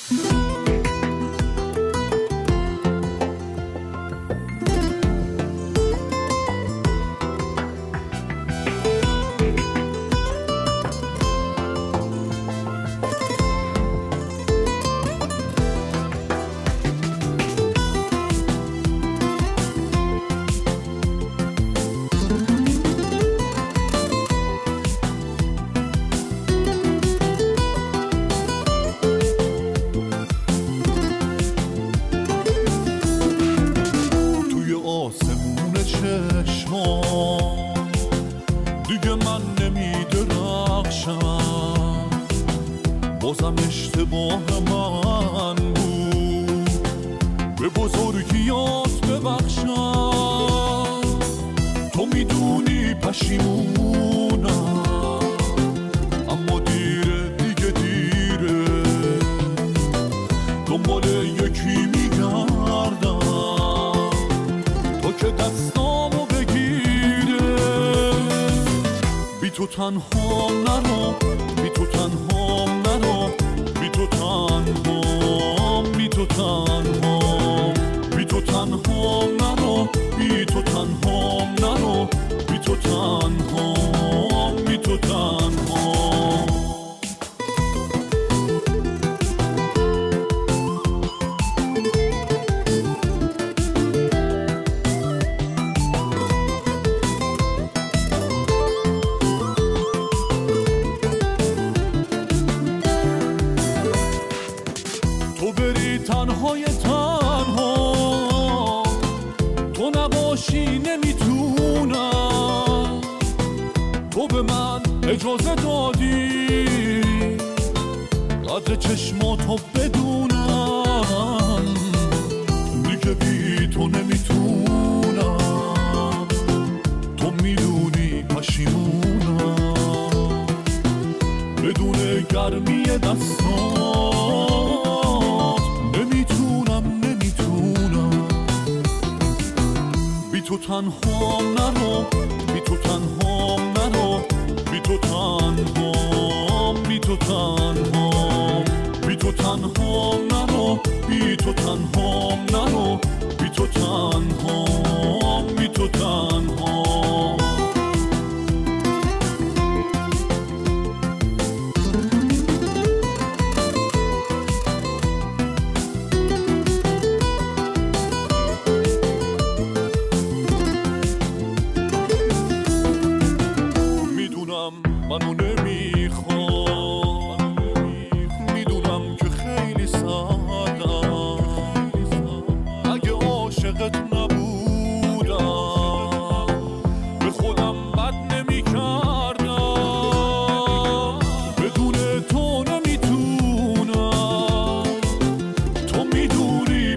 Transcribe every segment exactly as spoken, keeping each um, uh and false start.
دیگه من نمیدرخشم، بازم اشتباه من بود، به بزرگیات ببخشم. تو میدونی پشیمونم، اما دیره دیگه دیره، دنبال یکی میگردم تو که دستامو بگیره. بی تو تنها نرو، بی تو تنها نرو، بی تو تنها، بی تو تنها، بی تو تنها نرو، بی تو تنها نرو، بی تو تنها، بی تو تنها. تو بری تنهای تنها، تو نباشی نمیتونم. تو به من اجازه دادی قدر چشماتو بدونم، دیگه بی تو نمیتونم. تو میدونی پشیمونم، بدون گرمی دستات نمیتونم نمیتونم. بی تو تنها نرو، بی تو تنها نرو، بی تو تنها، بی تو تنها، بی تو تنها نرو، بی تو تنها نرو، بی تو تنها، بی تو تنها. منو نمیخوام، میدونم که خیلی سادم، اگه عاشقت نبودم به خودم بد نمیکردم. بدون تو نمیتونم، تو میدونی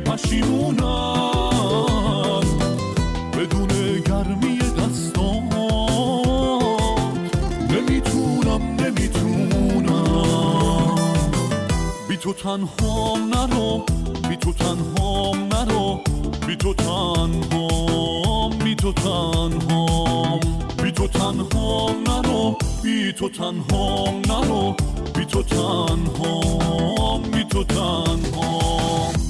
پشیمونم، بدون گرمی دستام نمیتونم نمیتونم. بی تو تنها نرو، بی تو تنها نرو، بی تو تنها، بی تو تنها، بی تو تنها نرو، بی تو تنها نرو، بی تو تنها، بی تو تنها.